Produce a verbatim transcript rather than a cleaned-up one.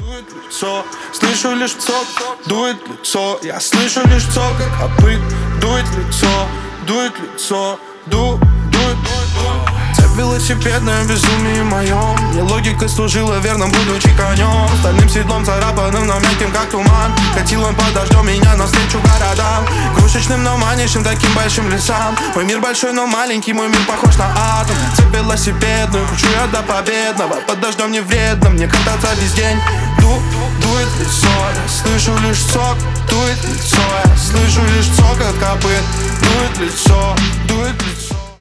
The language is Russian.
дует лицо. Слышу лишь цок, дует лицо. Я слышу лишь цок, как копыт. Дует лицо, дует лицо. Ду, дует, цепь велосипедная в безумии моем. Мне логика служила верным, будучи конем. Стальным седлом царапанным, но мягким, как туман. Катил он под дождем меня навстречу городам. Крошечным, но манящим, таким большим лесам. Мой мир большой, но маленький, мой мир похож на атом. Цепь велосипедную, кручу я до победного. Под дождем не вредно, мне кататься весь день. Ду, дует лицо, я слышу лишь сок. Дует лицо, я слышу лишь цок от копыт. Дует лицо, дует лицо.